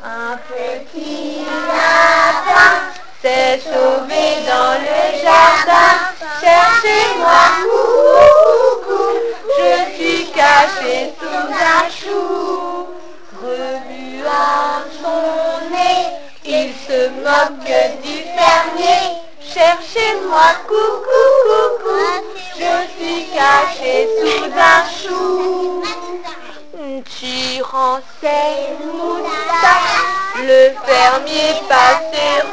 Un petit lapin s'est sauvé dans le jardin. Cherchez-moi, coucou, je suis caché sous un chou. Remuant son nez, il se moque du fermier. Cherchez-moi, coucou, je suis caché sous un chou. Tirant ses moustaches, le fermier passe et